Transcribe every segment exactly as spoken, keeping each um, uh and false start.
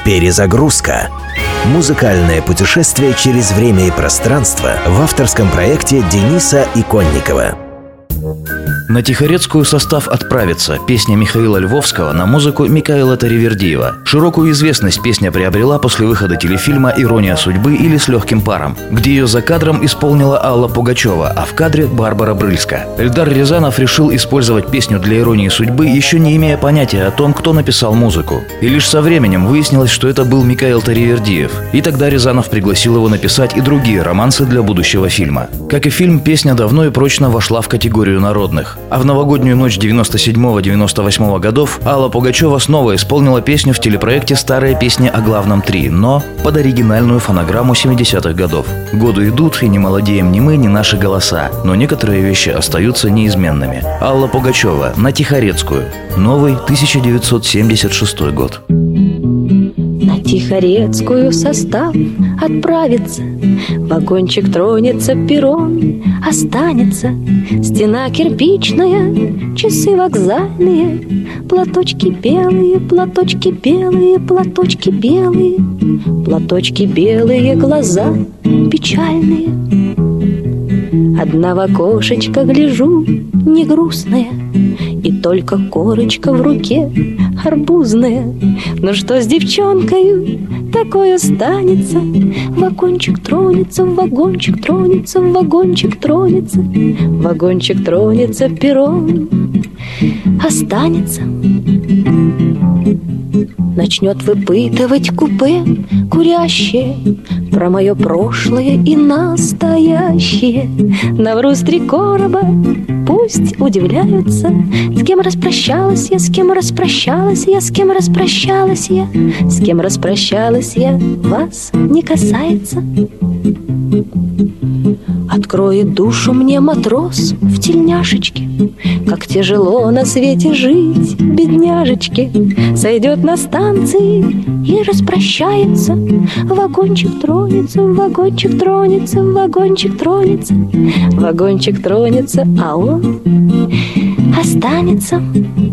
Перезагрузка. Музыкальное путешествие через время и пространство в авторском проекте Дениса Иконникова. На Тихорецкую состав отправится. Песня Михаила Львовского на музыку Микаэла Таривердиева. Широкую известность песня приобрела после выхода телефильма «Ирония судьбы» или «С легким паром», где ее за кадром исполнила Алла Пугачева, а в кадре Барбара Брыльска. Эльдар Рязанов решил использовать песню для «Иронии судьбы», еще не имея понятия о том, кто написал музыку. И лишь со временем выяснилось, что это был Микаэл Таривердиев. И тогда Рязанов пригласил его написать и другие романсы для будущего фильма. Как и фильм, песня давно и прочно вошла в категорию народных. А в новогоднюю ночь девяносто седьмого — девяносто восьмого годов Алла Пугачева снова исполнила песню в телепроекте «Старые песни о главном три», но под оригинальную фонограмму семидесятых годов. Годы идут, и не молодеем ни мы, ни наши голоса, но некоторые вещи остаются неизменными. Алла Пугачева на Тихорецкую. Новый тысяча девятьсот семьдесят шестой год. На Тихорецкую состав отправится, вагончик тронется, перрон останется, стена кирпичная, часы вокзальные, платочки белые, платочки белые, платочки белые, платочки белые, глаза печальные. Одна в окошечко гляжу, не грустная, и только корочка в руке арбузная. Ну что с девчонкою такое станется? Вагончик тронется, вагончик тронется, вагончик тронется, вагончик тронется, перрон останется. Начнет выпытывать купе курящее про мое прошлое и настоящее. Наврус три короба, пусть удивляются, с кем распрощалась я, с кем распрощалась я, с кем распрощалась я, с кем распрощалась я, вас не касается. Откроет душу мне матрос в тельняшечке, как тяжело на свете жить, бедняжечке. Сойдет на станции и распрощается, вагончик тронется, вагончик тронется, вагончик тронется, вагончик тронется, а он останется.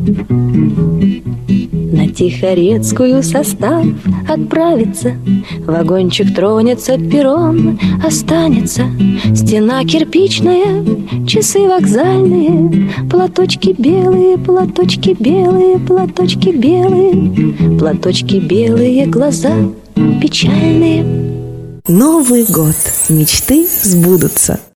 На Тихорецкую состав отправится, вагончик тронется, перрон останется, стена кирпичная, часы вокзальные, платочки белые, платочки белые, платочки белые, платочки белые, глаза печальные. Новый год. Мечты сбудутся.